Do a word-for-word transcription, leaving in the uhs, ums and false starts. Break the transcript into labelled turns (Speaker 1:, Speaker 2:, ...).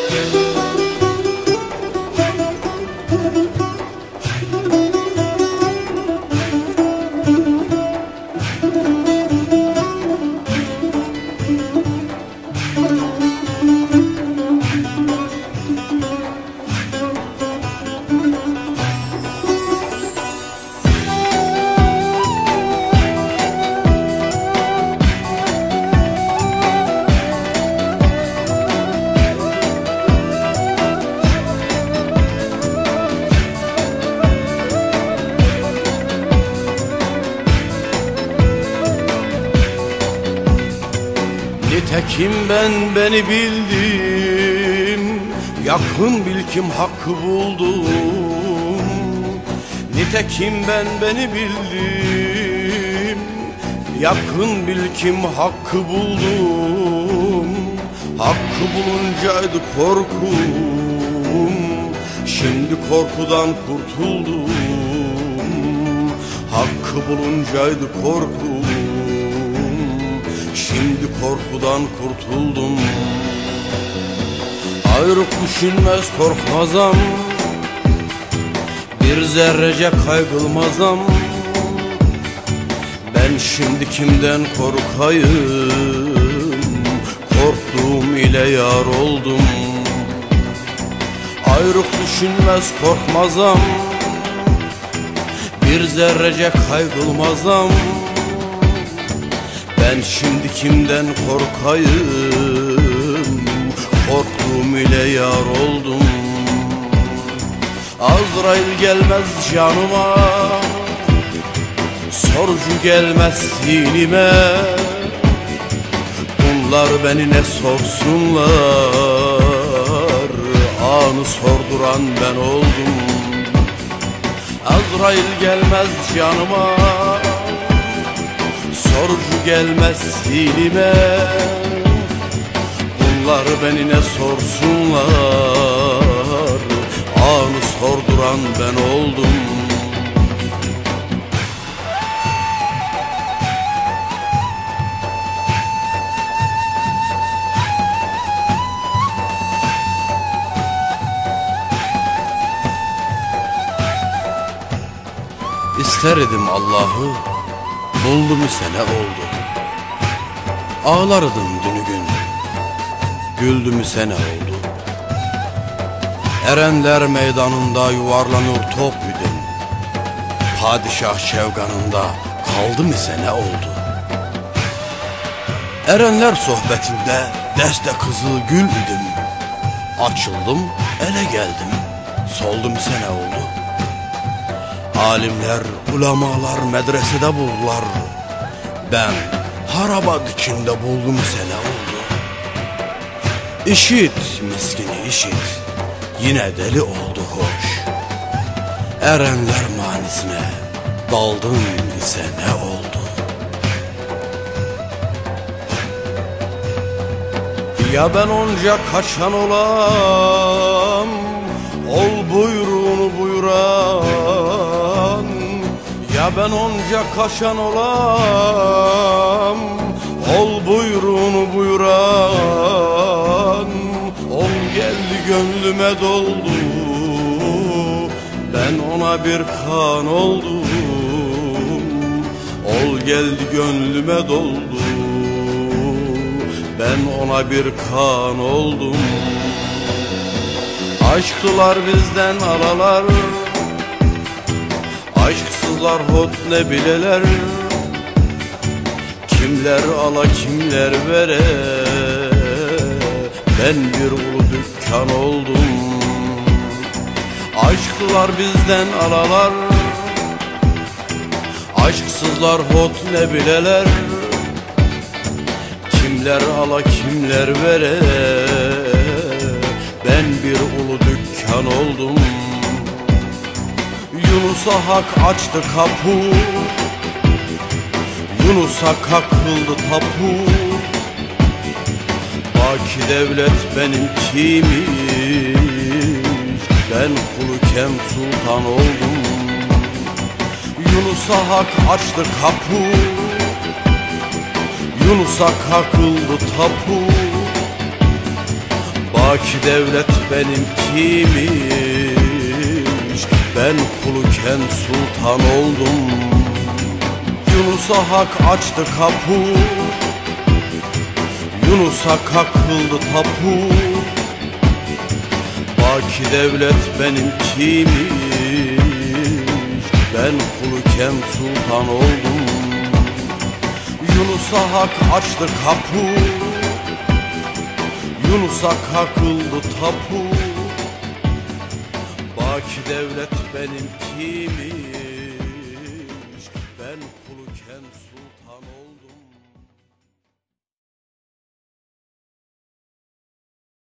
Speaker 1: Nitekim ben beni bildim, yakın bil kim hakkı buldum. Nitekim ben beni bildim, yakın bil kim hakkı buldum. Hakkı buluncaydı korkum, şimdi korkudan kurtuldum. Hakkı buluncaydı korkum, şimdi korkudan kurtuldum. Ayrık düşünmez korkmazam, bir zerrece kaygılmazam. Ben şimdi kimden korkayım, korktuğum ile yar oldum. Ayrık düşünmez korkmazam, bir zerrece kaygılmazam. Ben şimdi kimden korkayım, korktuğum ile yar oldum. Azrail gelmez canıma, sorucu gelmez sinime. Bunlar beni ne sorsunlar, anı sorduran ben oldum. Azrail gelmez canıma, sorucu gelmez silime. Bunlar beni ne sorsunlar, anı sorduran ben oldum. İster idim Allah'ı, buldum ise ne oldu? Ağlardım dünü gün, güldüm ise ne oldu? Erenler meydanında yuvarlanır top idim, padişah şevganında kaldım ise ne oldu? Erenler sohbetinde deste kızıl gül idim, açıldım ele geldim, soldum ise ne oldu? Alimler, ulemalar medresede buldular, ben harabat içinde buldum seni oldu. İşit miskini işit, yine deli oldu hoş. Erenler manisine daldın ise ne oldu? Ya ben onca kaçan olam, ol buyruğunu buyuran. Ya ben onca kaçan olam, ol buyruğunu buyuran. Ol geldi gönlüme doldu, ben ona bir kan oldum. Ol geldi gönlüme doldu, ben ona bir kan oldum. Aşktılar bizden alalar, aşksızlar hot ne bileler. Kimler ala kimler vere, ben bir ulu dükkan oldum. Aşktılar bizden alalar, aşksızlar hot ne bileler. Kimler ala kimler vere, ben bir ulu dükkan oldum. Yunus'a hak açtı kapı, Yunus'a kakıldı tapu. Baki devlet benimkiymiş, ben kulukem sultan oldum. Yunus'a hak açtı kapı, Yunus'a kakıldı tapu. Baki devlet benimkiymiş, ben kuluken sultan oldum. Yunus'a hak açtı kapı, Yunus'a kakıldı tapu. Baki devlet benimkiymiş, ben kuluken sultan oldum. Yunus'a hak açtı kapı, Yunus'a kakıldı tapu. Baki devlet benimkiymiş,